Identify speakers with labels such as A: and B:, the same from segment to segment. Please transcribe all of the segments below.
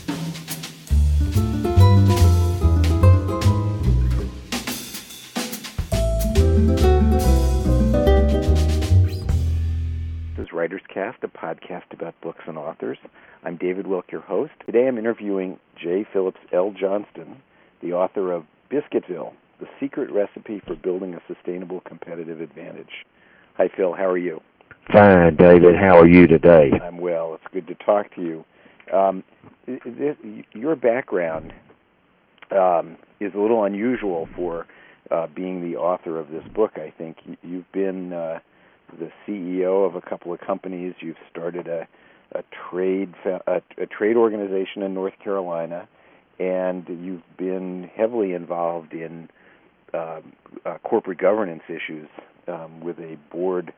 A: This is Writer's Cast, a podcast about books and authors. I'm David Wilk, your host. Today I'm interviewing J. Phillips L. Johnston, the author of Biscuitville, The Secret Recipe for Building a Sustainable Competitive Advantage. Hi, Phil. How are you?
B: Fine, David. How are you today?
A: I'm well. It's good to talk to you. Your background is a little unusual for being the author of this book, I think. You've been the CEO of a couple of companies. You've started a trade organization in North Carolina, and you've been heavily involved in corporate governance issues with a board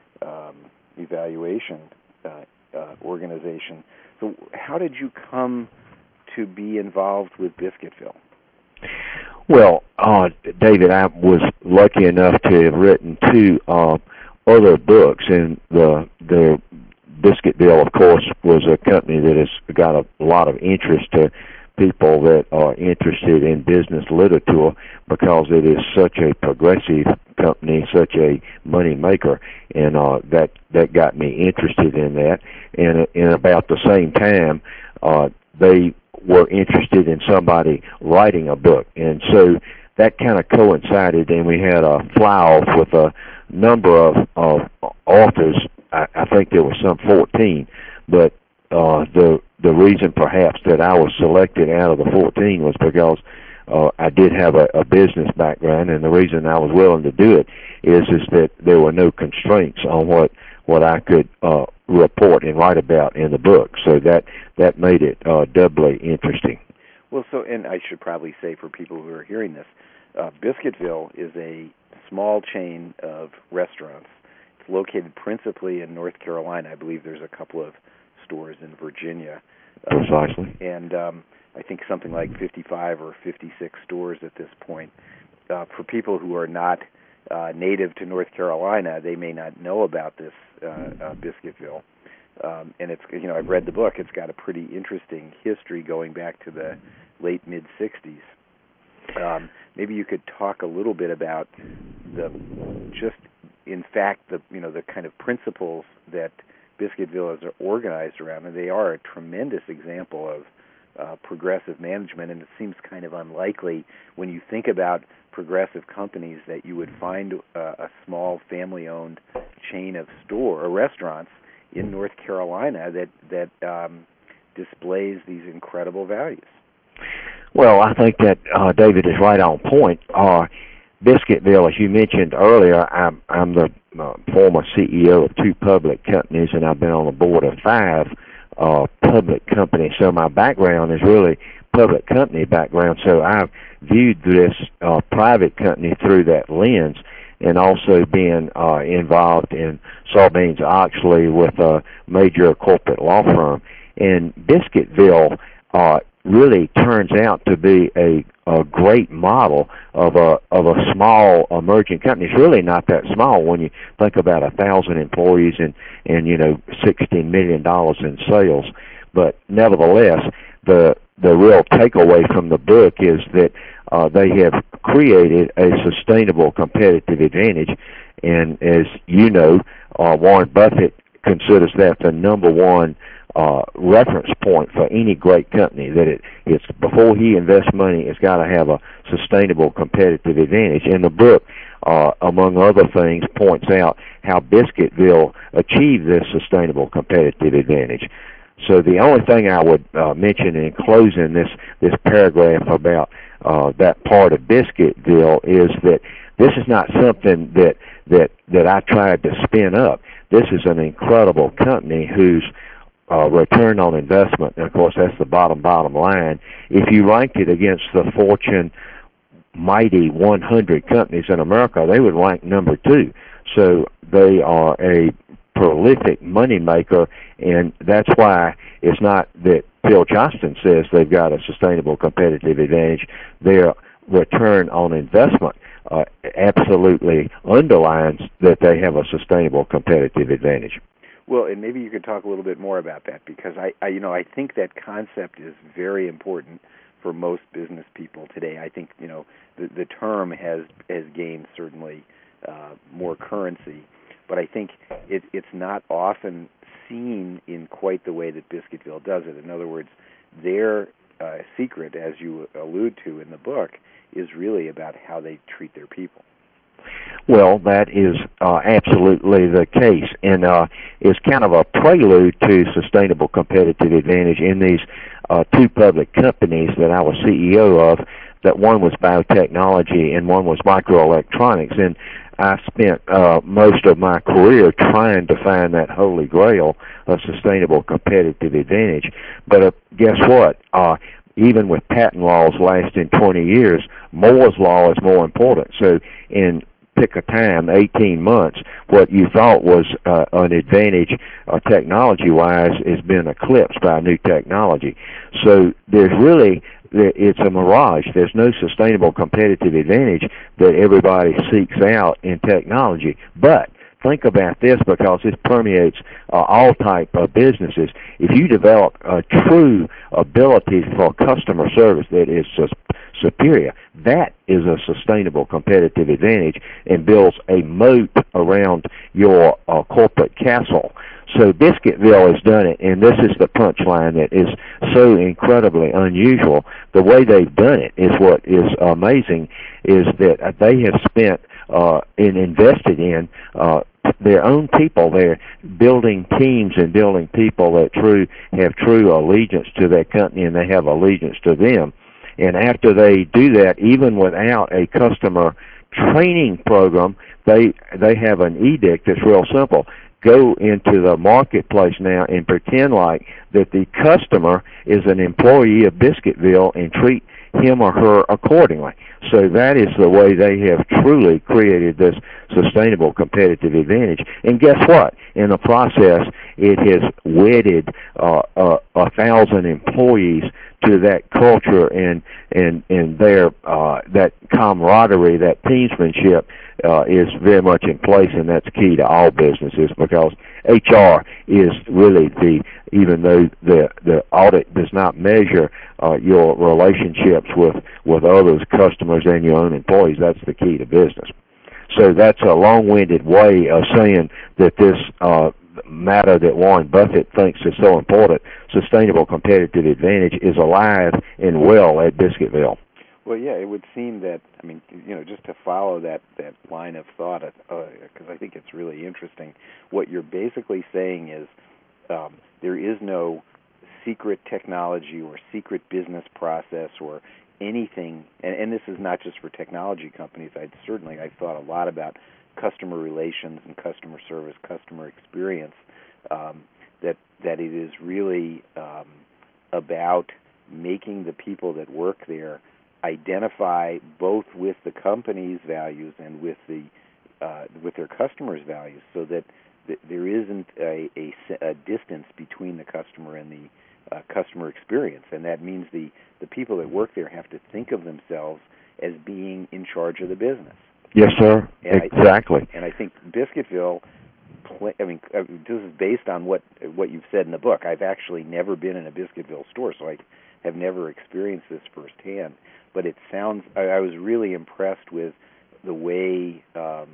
A: evaluation organization. So how did you come to be involved with Biscuitville?
B: Well, David, I was lucky enough to have written two other books, and the Biscuitville, of course, was a company that has got a lot of interest to people that are interested in business literature because it is such a progressive company, such a money maker, and that got me interested in that. And in about the same time, they were interested in somebody writing a book, and so that kind of coincided, and we had a fly-off with a number of authors. I think there were some 14, but the reason perhaps that I was selected out of the 14 was because I did have a business background, and the reason I was willing to do it is that there were no constraints on what I could report and write about in the book. So that made it doubly interesting.
A: Well, and I should probably say for people who are hearing this, Biscuitville is a small chain of restaurants. It's located principally in North Carolina. I believe there's a couple of stores in Virginia.
B: Precisely.
A: And I think something like 55 or 56 stores at this point. For people who are not native to North Carolina, they may not know about this Biscuitville. And it's, I've read the book. It's got a pretty interesting history going back to the late mid-'60s. Maybe you could talk a little bit about the kind of principles that Biscuitville is organized around, and they are a tremendous example of progressive management, and it seems kind of unlikely when you think about progressive companies that you would find a small family-owned chain of restaurants in North Carolina that displays these incredible values.
B: Well, I think that David is right on point. Biscuitville, as you mentioned earlier, I'm the former CEO of two public companies, and I've been on the board of 5 public companies. So my background is really public company background. So I've viewed this private company through that lens, and also being involved in Sarbanes-Oxley with a major corporate law firm. And Biscuitville really turns out to be a great model of a small emerging company. It's really not that small when you think about 1,000 employees and $16 million in sales. But nevertheless, the real takeaway from the book is that they have created a sustainable competitive advantage. And as you know, Warren Buffett considers that the number one reference point for any great company, that it's before he invests money, it's got to have a sustainable competitive advantage. And the book, among other things, points out how Biscuitville achieved this sustainable competitive advantage. So the only thing I would mention in closing this paragraph about that part of Biscuitville is that this is not something that I tried to spin up. This is an incredible company whose return on investment, and of course that's the bottom line. If you ranked it against the Fortune mighty 100 companies in America, they would rank number 2. So they are a prolific money maker, and that's why it's not that Phil Johnston says they've got a sustainable competitive advantage. Their return on investment absolutely underlines that they have a sustainable competitive advantage.
A: Well, and maybe you could talk a little bit more about that, because I think that concept is very important for most business people today. I think the term has gained certainly more currency, but I think it's not often seen in quite the way that Biscuitville does it. In other words, their secret, as you allude to in the book, is really about how they treat their people.
B: Well, that is absolutely the case, and is kind of a prelude to sustainable competitive advantage in these two public companies that I was CEO of. That one was biotechnology and one was microelectronics, and I spent most of my career trying to find that holy grail of sustainable competitive advantage. But guess what? Even with patent laws lasting 20 years, Moore's Law is more important. So in pick a time, 18 months, what you thought was an advantage technology-wise has been eclipsed by new technology. So it's a mirage. There's no sustainable competitive advantage that everybody seeks out in technology. But think about this, because this permeates all type of businesses. If you develop a true ability for customer service that is superior, that is a sustainable competitive advantage and builds a moat around your corporate castle. So Biscuitville has done it, and this is the punchline that is so incredibly unusual. The way they've done it is what is amazing, is that they have spent and invested in their own people. They're building teams and building people that have true allegiance to their company, and they have allegiance to them. And after they do that, even without a customer training program, they have an edict that's real simple. Go into the marketplace now and pretend like that the customer is an employee of Biscuitville and treat him or her accordingly. So that is the way they have truly created this sustainable competitive advantage. And guess what? In the process, it has wedded 1,000 employees to that culture and their that camaraderie, that teamsmanship is very much in place, and that's key to all businesses, because HR is really even though the audit does not measure your relationships with others, customers, and your own employees, that's the key to business. So that's a long-winded way of saying that this matter that Warren Buffett thinks is so important, sustainable competitive advantage, is alive and well at Biscuitville.
A: Well, yeah, it would seem that, just to follow that line of thought, because I think it's really interesting, what you're basically saying is there is no secret technology or secret business process or anything, and this is not just for technology companies. I've thought a lot about customer relations and customer service, customer experience, that it is really about making the people that work there identify both with the company's values and with their customers' values, so that there isn't a distance between the customer and the customer experience. And that means the people that work there have to think of themselves as being in charge of the business.
B: Yes, sir. And exactly.
A: I think Biscuitville, this is based on what you've said in the book. I've actually never been in a Biscuitville store, so I have never experienced this firsthand. But it sounds, I was really impressed with the way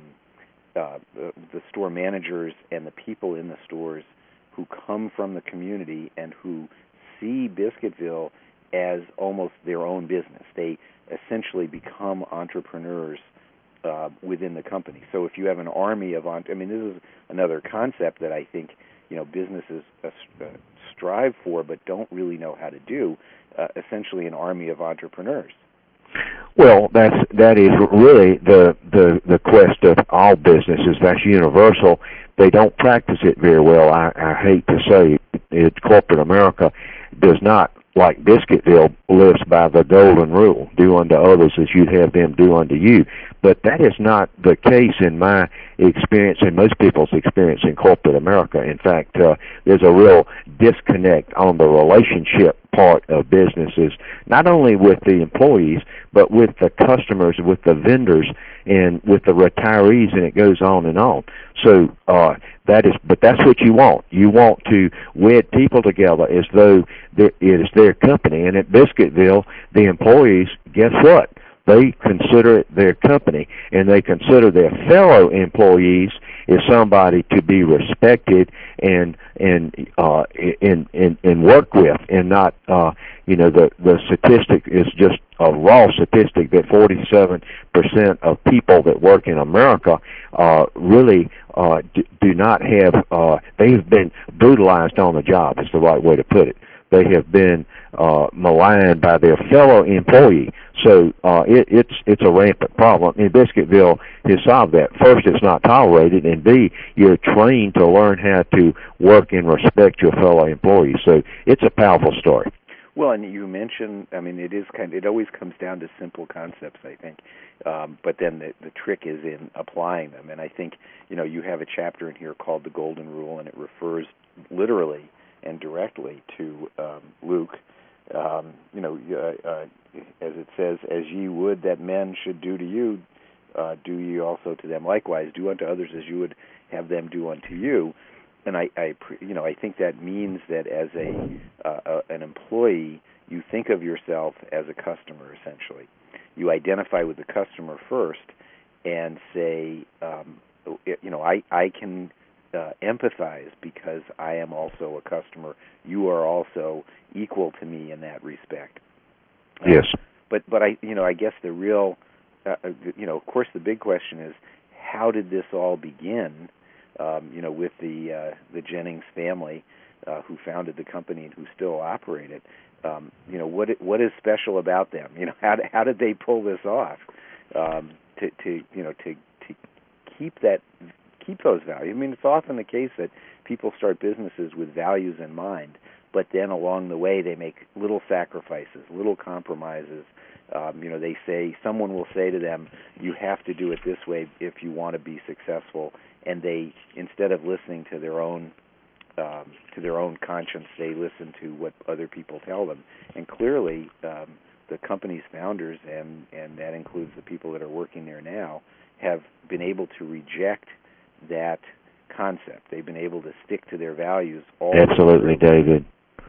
A: the store managers and the people in the stores who come from the community and who see Biscuitville as almost their own business. They essentially become entrepreneurs within the company. So if you have an army of, this is another concept that I think businesses strive for but don't really know how to do. Essentially, an army of entrepreneurs.
B: Well, that is really the quest of all businesses. That's universal. They don't practice it very well. I hate to say it. Corporate America does not, like Biscuitville, lives by the golden rule: do unto others as you'd have them do unto you. But that is not the case in my experience and most people's experience in corporate America. In fact, there's a real disconnect on the relationship part of businesses, not only with the employees, but with the customers, with the vendors, and with the retirees, and it goes on and on. So but that's what you want. You want to wed people together as though it is their company. And at Biscuitville, the employees, guess what? They consider it their company, and they consider their fellow employees as somebody to be respected and work with, and not the statistic is just a raw statistic that 47% of people that work in America really do not have. They have been brutalized on the job. Is the right way to put it. They have been maligned by their fellow employee. So it's a rampant problem. And Biscuitville has solved that. First, it's not tolerated, and B, you're trained to learn how to work and respect your fellow employees. So it's a powerful story.
A: Well, and you mentioned, I mean, it always comes down to simple concepts, I think. But then the trick is in applying them. And I think, you have a chapter in here called The Golden Rule, and it refers literally and directly to Luke. As it says, as ye would that men should do to you, do ye also to them likewise. Do unto others as you would have them do unto you. And I think that means that as an employee, you think of yourself as a customer, essentially. You identify with the customer first and say, I can empathize because I am also a customer. You are also equal to me in that respect.
B: Yes.
A: But I guess the real, of course, the big question is, how did this all begin? With the Jennings family, who founded the company and who still operate it. What is special about them? How did they pull this off? To keep those values. I mean, it's often the case that people start businesses with values in mind, but then along the way they make little sacrifices, little compromises. Someone will say to them, you have to do it this way if you want to be successful, and they, instead of listening to their own conscience, they listen to what other people tell them. And clearly, the company's founders, and that includes the people that are working there now, have been able to reject that concept. They've been able to stick to their values all
B: Absolutely, David.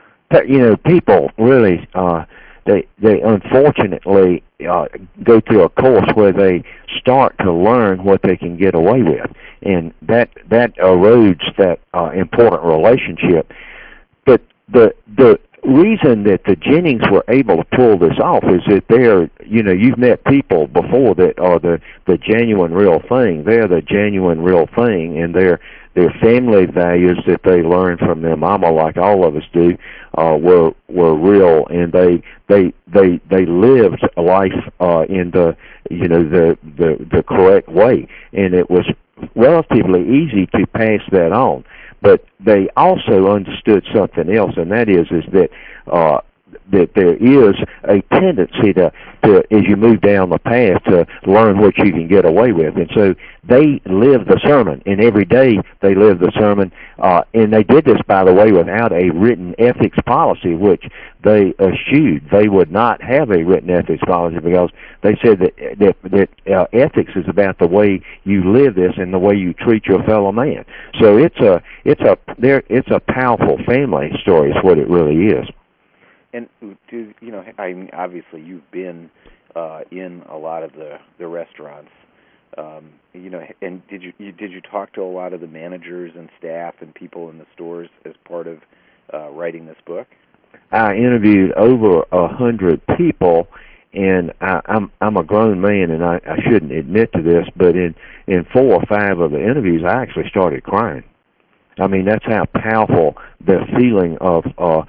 B: People really, they unfortunately go through a course where they start to learn what they can get away with, and that erodes that important relationship. But the reason that the Jennings were able to pull this off is that you've met people before that are the genuine real thing. They're the genuine real thing, and their family values that they learned from their mama, like all of us do, were real, and they lived life in the correct way, and it was relatively easy to pass that on. But they also understood something else, and that is that there is a tendency to, as you move down the path, to learn what you can get away with. And so they live the sermon, and every day they live the sermon. And they did this, by the way, without a written ethics policy, which they eschewed. They would not have a written ethics policy because they said that ethics is about the way you live this and the way you treat your fellow man. So it's a powerful family story, is what it really is.
A: And I mean, obviously you've been in a lot of the restaurants, and did you talk to a lot of the managers and staff and people in the stores as part of writing this book?
B: I interviewed over 100 people, and I'm a grown man, and I shouldn't admit to this, but in 4 or 5 of the interviews, I actually started crying. I mean, that's how powerful the feeling of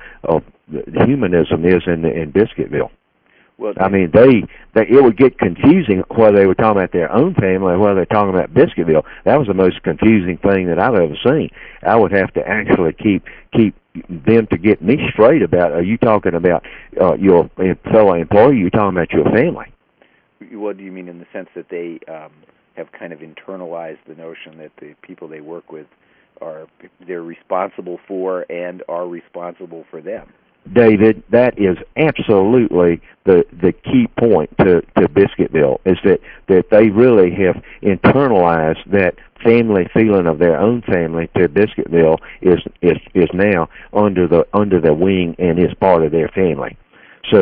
B: humanism is in Biscuitville.
A: Well,
B: I mean, it would get confusing whether they were talking about their own family or whether they're talking about Biscuitville. That was the most confusing thing that I've ever seen. I would have to actually keep them to get me straight about, are you talking about your fellow employee, or are you talking about your family?
A: What do you mean in the sense that they have kind of internalized the notion that the people they work with they're responsible for and are responsible for them.
B: David, that is absolutely the key point to Biscuitville, is that they really have internalized that family feeling of their own family to Biscuitville is now under the wing and is part of their family. So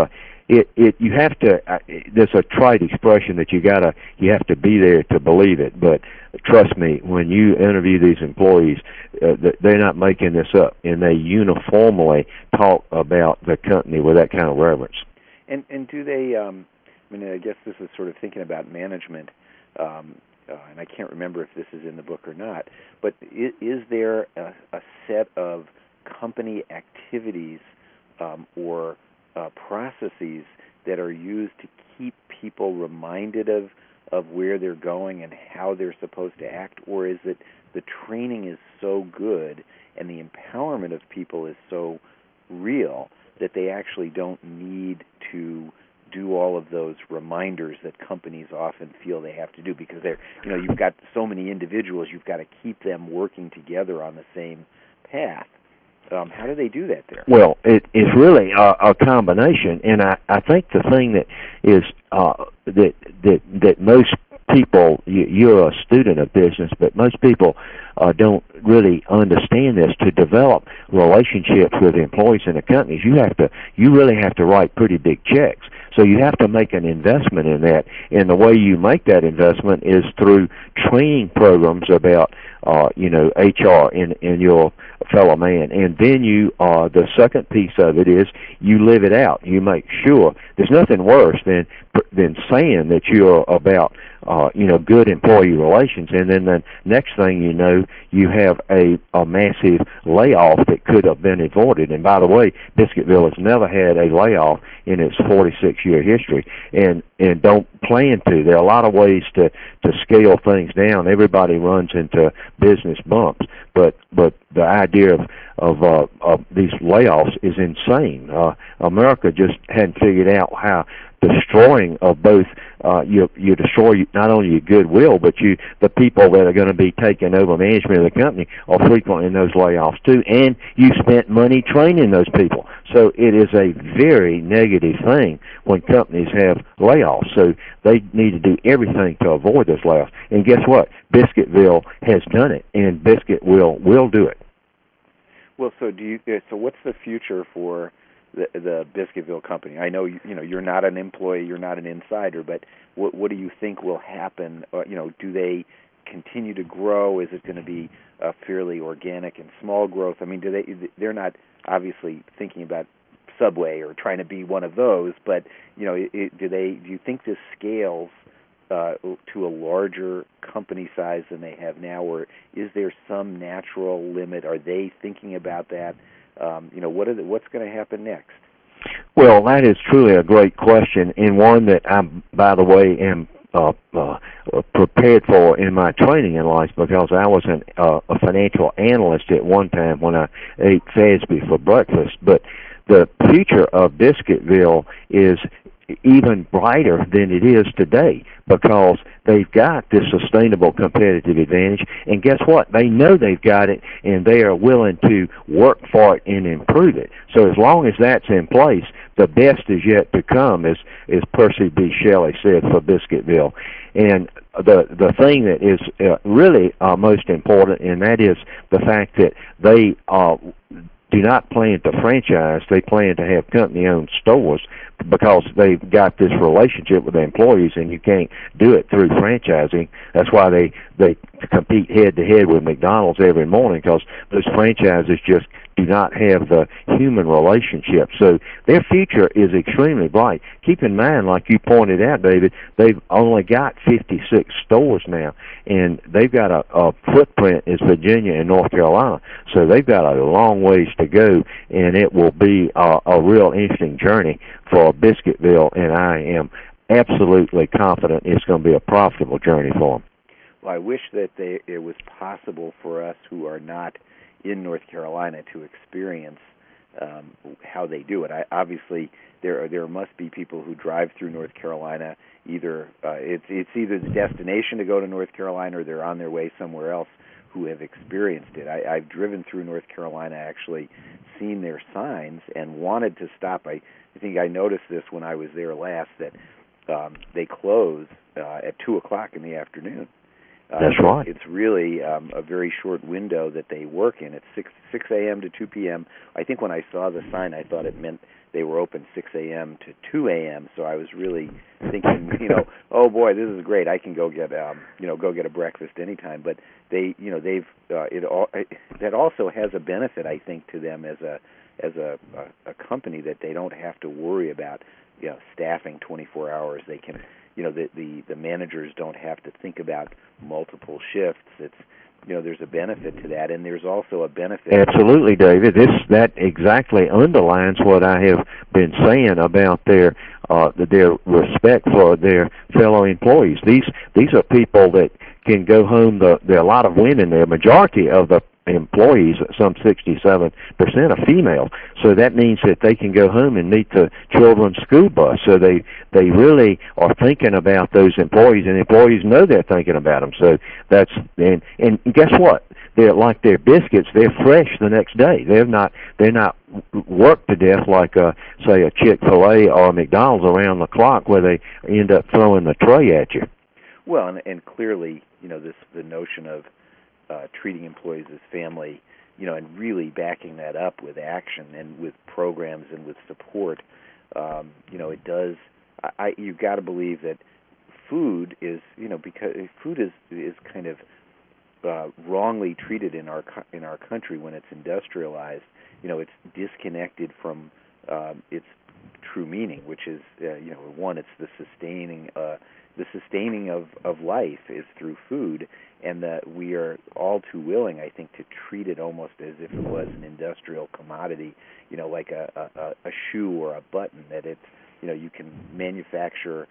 B: you have to. There's a trite expression that you have to be there to believe it. But trust me, when you interview these employees, they're not making this up, and they uniformly talk about the company with that kind of reverence.
A: And do they? I mean, I guess this is sort of thinking about management, and I can't remember if this is in the book or not. But is there a set of company activities or processes that are used to keep people reminded of where they're going and how they're supposed to act, or is it the training is so good and the empowerment of people is so real that they actually don't need to do all of those reminders that companies often feel they have to do, because you've got so many individuals, you've got to keep them working together on the same path. How do they do that there?
B: Well, it's really a combination, and I think the thing that is that most people, you're a student of business, but most people don't really understand this. To develop relationships with employees in the companies, you really have to write pretty big checks. So you have to make an investment in that, and the way you make that investment is through training programs about HR and your fellow man. And then the second piece of it is you live it out. You make sure there's nothing worse than saying that you're about good employee relations, and then the next thing you know, you have a massive layoff that could have been avoided. And by the way, Biscuitville has never had a layoff in its 46-year history, and don't plan to. There are a lot of ways to scale things down. Everybody runs into business bumps, but the idea of these layoffs is insane. America just hadn't figured out how destroying of both you destroy not only your goodwill, but the people that are going to be taking over management of the company are frequently in those layoffs too, and you spent money training those people. So it is a very negative thing when companies have layoffs. So they need to do everything to avoid those layoffs. And guess what? Biscuitville has done it, and Biscuitville will do it.
A: Well, so what's the future for the Biscuitville company? I know you're not an employee, you're not an insider, but what do you think will happen? Do they continue to grow? Is it going to be a fairly organic and small growth? I mean, they're not obviously thinking about Subway or trying to be one of those, but do you think this scales to a larger company size than they have now, or is there some natural limit? Are they thinking about that? What's going to happen next?
B: Well, that is truly a great question, and one that I, by the way, am prepared for in my training in life, because I was a financial analyst at one time when I ate FASB for breakfast. But the future of Biscuitville is even brighter than it is today, because they've got this sustainable competitive advantage, and guess what? They know they've got it, and they are willing to work for it and improve it. So as long as that's in place, the best is yet to come, as Percy B. Shelley said for Biscuitville. And the thing that is really most important, and that is the fact that they do not plan to franchise. They plan to have company-owned stores, because they've got this relationship with the employees, and you can't do it through franchising. That's why they compete head-to-head with McDonald's every morning, because those franchises just do not have the human relationship. So their future is extremely bright. Keep in mind, like you pointed out, David, they've only got 56 stores now, and they've got a footprint as Virginia and North Carolina. So they've got a long ways to go, and it will be a real interesting journey for Biscuitville, and I am absolutely confident it's going to be a profitable journey for them.
A: Well, I wish that it was possible for us who are not in North Carolina to experience how they do it. Obviously, there must be people who drive through North Carolina. Either it's either the destination to go to North Carolina, or they're on their way somewhere else who have experienced it. I've driven through North Carolina, actually seen their signs, and wanted to stop. I think I noticed this when I was there last, that they close at 2:00 in the afternoon.
B: That's right.
A: It's really a very short window that they work in. It's 6 a.m. to 2 p.m. I think when I saw the sign, I thought it meant they were open 6 a.m. to 2 a.m. So I was really thinking, oh boy, this is great. I can go get a breakfast anytime. But that also has a benefit, I think, to them as a company, that they don't have to worry about staffing 24 hours. They can. The managers don't have to think about multiple shifts. It's there's a benefit to that, and there's also a benefit.
B: Absolutely, David. That exactly underlines what I have been saying about their respect for their fellow employees. These are people that can go home. There are a lot of women. The majority of the employees, some 67% are female. So that means that they can go home and meet the children's school bus. So they really are thinking about those employees, and employees know they're thinking about them. So that's and guess what? They're like their biscuits. They're fresh the next day. They're not worked to death like say a Chick-fil-A or a McDonald's around the clock, where they end up throwing the tray at you.
A: Well, and clearly, the notion of treating employees as family, and really backing that up with action and with programs and with support, it does. You've got to believe that food is, because food is kind of wrongly treated in our country when it's industrialized. It's disconnected from its true meaning, which is, one, it's the sustaining of life is through food, and that we are all too willing, I think, to treat it almost as if it was an industrial commodity, like a shoe or a button, that it's, you can manufacture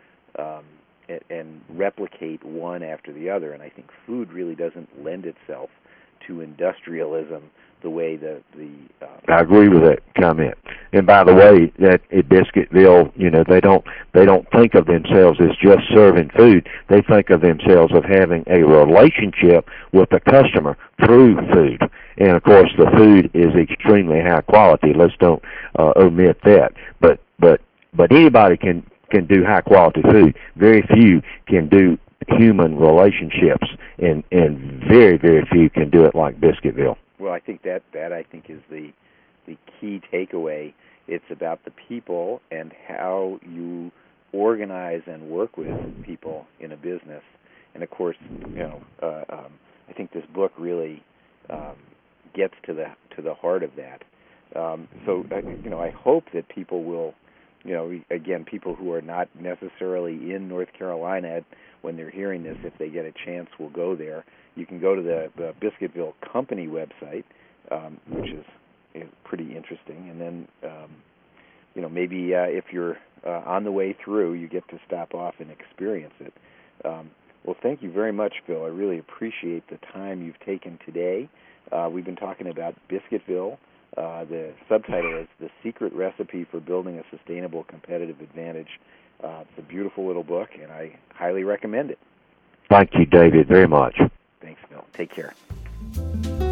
A: and replicate one after the other. And I think food really doesn't lend itself to industrialism the way
B: I agree with that comment. And by the way, that at Biscuitville, they don't think of themselves as just serving food. They think of themselves of having a relationship with the customer through food. And of course, the food is extremely high quality. Let's don't omit that. But anybody can do high quality food. Very few can do human relationships, and very, very few can do it like Biscuitville.
A: Well, I think that I think is the key takeaway. It's about the people and how you organize and work with people in a business. And of course, I think this book really gets to the heart of that. So I hope that people will, again, people who are not necessarily in North Carolina, when they're hearing this, if they get a chance, will go there. You can go to the Biscuitville Company website, which is pretty interesting. And then, maybe if you're on the way through, you get to stop off and experience it. Well, thank you very much, Phil. I really appreciate the time you've taken today. We've been talking about Biscuitville. The subtitle is The Secret Recipe for Building a Sustainable Competitive Advantage. It's a beautiful little book, and I highly recommend it.
B: Thank you, David, very much.
A: Thanks, Phil. Take care.